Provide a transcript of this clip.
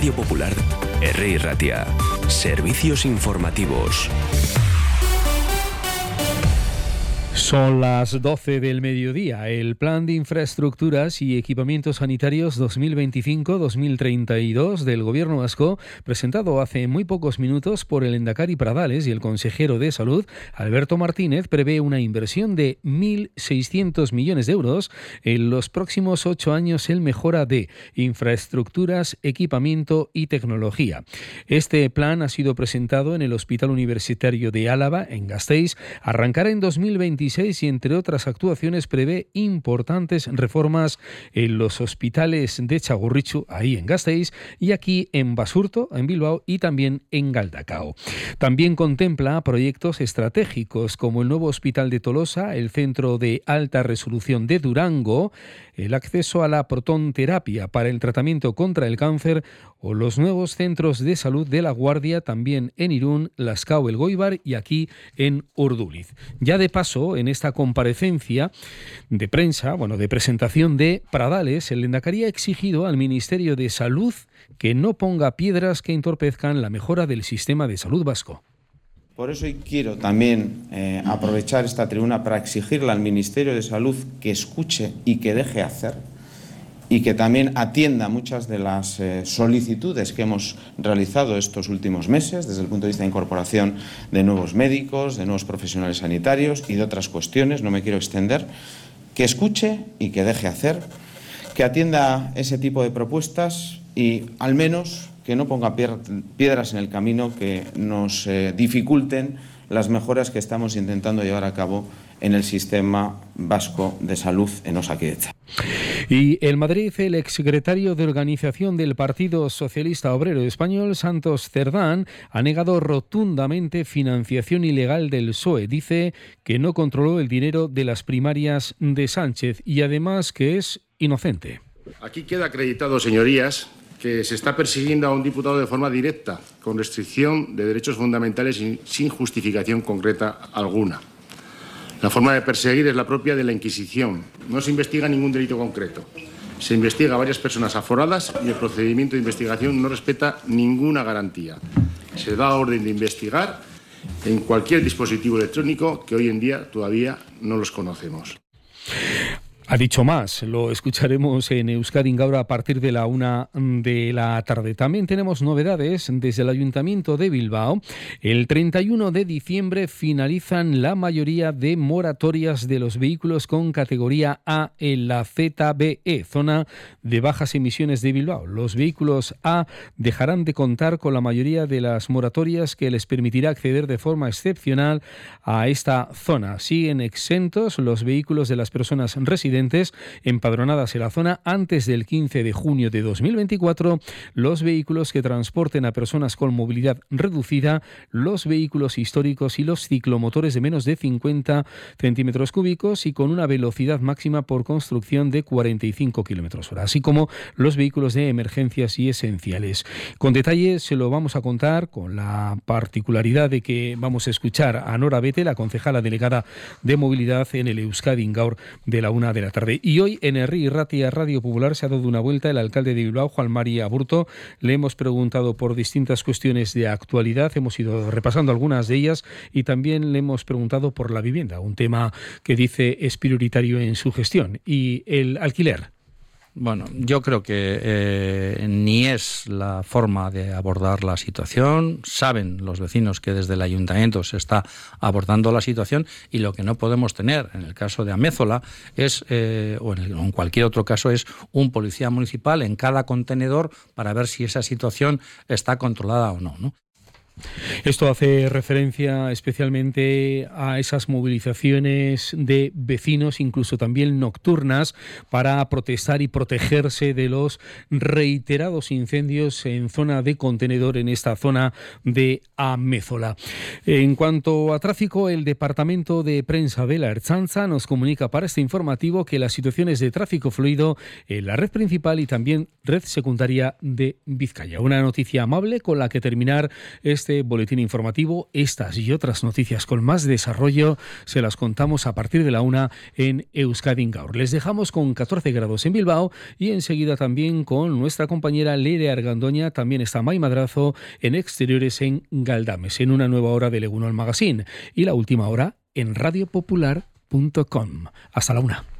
Radio Popular, Herri Ratia. Servicios informativos. Son las 12 del mediodía. El Plan de Infraestructuras y Equipamientos Sanitarios 2025-2032 del Gobierno vasco, presentado hace muy pocos minutos por el Endacari Pradales y el consejero de Salud, Alberto Martínez, prevé una inversión de 1.600 millones de euros en los próximos 8 años en mejora de infraestructuras, equipamiento y tecnología. Este plan ha sido presentado en el Hospital Universitario de Álava, en Gasteiz. Arrancará en 2026 y, entre otras actuaciones, prevé importantes reformas en los hospitales de Txagorritxu, ahí en Gasteiz, y aquí en Basurto, en Bilbao, y también en Galdakao. También contempla proyectos estratégicos como el nuevo hospital de Tolosa, el centro de alta resolución de Durango, el acceso a la protonterapia para el tratamiento contra el cáncer o los nuevos centros de salud de La Guardia, también en Irún, Lascao, El Goibar y aquí en Urduliz. Ya de paso, en esta comparecencia de prensa, de presentación de Pradales, el Lehendakari ha exigido al Ministerio de Salud que no ponga piedras que entorpezcan la mejora del sistema de salud vasco. Por eso quiero también aprovechar esta tribuna para exigirle al Ministerio de Salud que escuche y que deje hacer y que también atienda muchas de las solicitudes que hemos realizado estos últimos meses desde el punto de vista de incorporación de nuevos médicos, de nuevos profesionales sanitarios y de otras cuestiones. No me quiero extender. Que escuche y que deje hacer, que atienda ese tipo de propuestas y al menos que no ponga piedras en el camino que nos dificulten las mejoras que estamos intentando llevar a cabo en el sistema vasco de salud en Osakidetza. Y en Madrid, el exsecretario de Organización del Partido Socialista Obrero Español, Santos Cerdán, ha negado rotundamente financiación ilegal del PSOE. Dice que no controló el dinero de las primarias de Sánchez y además que es inocente. Aquí queda acreditado, señorías, que se está persiguiendo a un diputado de forma directa, con restricción de derechos fundamentales y sin justificación concreta alguna. La forma de perseguir es la propia de la Inquisición. No se investiga ningún delito concreto. Se investiga a varias personas aforadas y el procedimiento de investigación no respeta ninguna garantía. Se da orden de investigar en cualquier dispositivo electrónico que hoy en día todavía no los conocemos. Ha dicho más, lo escucharemos en Euskadi Gaur a partir de la 1 de la tarde. También tenemos novedades desde el Ayuntamiento de Bilbao. El 31 de diciembre finalizan la mayoría de moratorias de los vehículos con categoría A en la ZBE, zona de bajas emisiones de Bilbao. Los vehículos A dejarán de contar con la mayoría de las moratorias que les permitirá acceder de forma excepcional a esta zona. Siguen exentos los vehículos de las personas residentes empadronadas en la zona antes del 15 de junio de 2024, los vehículos que transporten a personas con movilidad reducida, los vehículos históricos y los ciclomotores de menos de 50 centímetros cúbicos y con una velocidad máxima por construcción de 45 km/h, así como los vehículos de emergencias y esenciales. Con detalle se lo vamos a contar con la particularidad de que vamos a escuchar a Nora Bete, la concejala delegada de movilidad en el Euskadi Gaur de la 1 de la tarde. Y hoy en Herri Ratia Radio Popular se ha dado una vuelta el alcalde de Bilbao, Juan Mari Aburto. Le hemos preguntado por distintas cuestiones de actualidad, hemos ido repasando algunas de ellas y también le hemos preguntado por la vivienda, un tema que dice es prioritario en su gestión, y el alquiler. Bueno, yo creo que ni es la forma de abordar la situación. Saben los vecinos que desde el ayuntamiento se está abordando la situación y lo que no podemos tener en el caso de Amézola es, o en cualquier otro caso, es un policía municipal en cada contenedor para ver si esa situación está controlada o no, ¿no? Esto hace referencia especialmente a esas movilizaciones de vecinos, incluso también nocturnas, para protestar y protegerse de los reiterados incendios en zona de contenedor en esta zona de Amézola. En cuanto a tráfico, el Departamento de Prensa de la Ertzaintza nos comunica para este informativo que las situaciones de tráfico fluido en la red principal y también red secundaria de Vizcaya. Una noticia amable con la que terminar este este boletín informativo. Estas y otras noticias con más desarrollo se las contamos a partir de la 1 en Euskadi Gaur. Les dejamos con 14 grados en Bilbao y enseguida también con nuestra compañera Leire Argandoña. También está Mai Madrazo en Exteriores en Galdames, en una nueva hora de Egunon Magazine y la última hora en radiopopular.com. Hasta la 1.